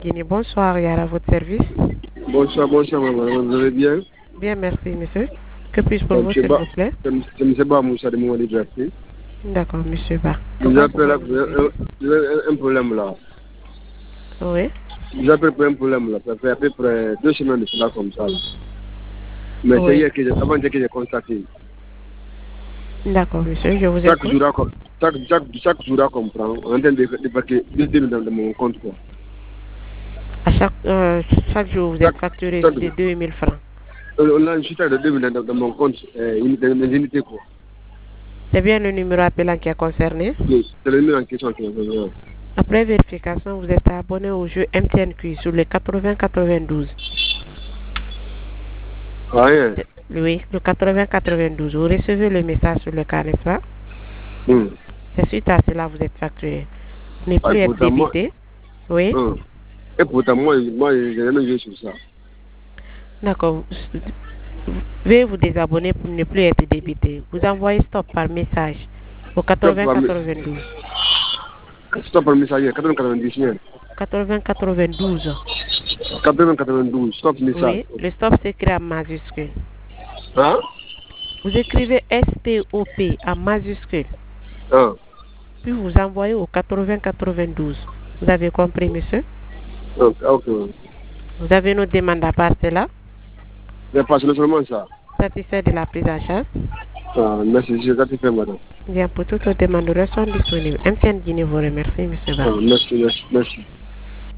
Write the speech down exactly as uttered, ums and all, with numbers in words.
Guinée. Bonsoir, Yara, à votre service. Bonsoir, bonsoir, madame. Vous allez bien? Bien, merci, monsieur. Que puis-je pour Donc, vous, je s'il ba- vous plaît? je m- je M. Ba Moussa de mon liberté. D'accord, monsieur Ba. Je vous Comment appelle là pouvons-nous pour vous un, aider? un- un problème là. Oui. Je vous appelle pour un problème là. Ça fait à peu près deux semaines de cela comme ça. Là. Mais c'est Oui. hier que j'ai, avant hier que j'ai constaté. D'accord, monsieur, je vous Chaque écoute. jour, à com- chaque, chaque, chaque jour à comprendre, on est en train de débarquer deux deux dans, dans mon compte quoi. À chaque, euh, chaque jour, vous êtes Chaque, facturé chaque de jour. deux mille francs. On on a une chute de deux dans, dans mon compte, euh, une- dans mes unités quoi. C'est bien le numéro appelant qui est concerné. Oui, c'est le numéro en question qui est venu. Après vérification, vous êtes abonné au jeu M T N Q sur le quatre-vingts quatre-vingt-douze. Rien. Oui, le quatre-vingts quatre-vingt-douze. Vous recevez le message sur le cas, n'est-ce pas? Hum. C'est suite à cela que vous êtes facturé. Vous n'êtes Ah, plus être pourtant, moi, débité. Oui. hum. Et pourtant, moi, moi j'ai jamais joué sur ça. D'accord. Veuillez vous désabonner pour ne plus être débité. Vous envoyez stop par message au Stop quatre-vingts par me- quatre-vingt-douze. stop par messager, quatre-vingts quatre-vingt-dix-neuf. quatre-vingts quatre-vingt-douze. quatre-vingts quatre-vingt-douze, stop message. Oui, le stop s'écrit en majuscule. Hein? Vous écrivez S T O P en majuscule. Hein? Puis vous envoyez au quatre-vingts quatre-vingt-douze. Vous avez compris, monsieur? Ok, ok. Vous avez une demande à part cela? Mais pas seulement ça. Satisfait de la prise en charge? Ah, merci, je suis satisfait, madame. Bien, pour toutes les demandes, nous restons disponibles. M T N Guinée vous remercie, monsieur Ba. Ah, merci, merci, merci.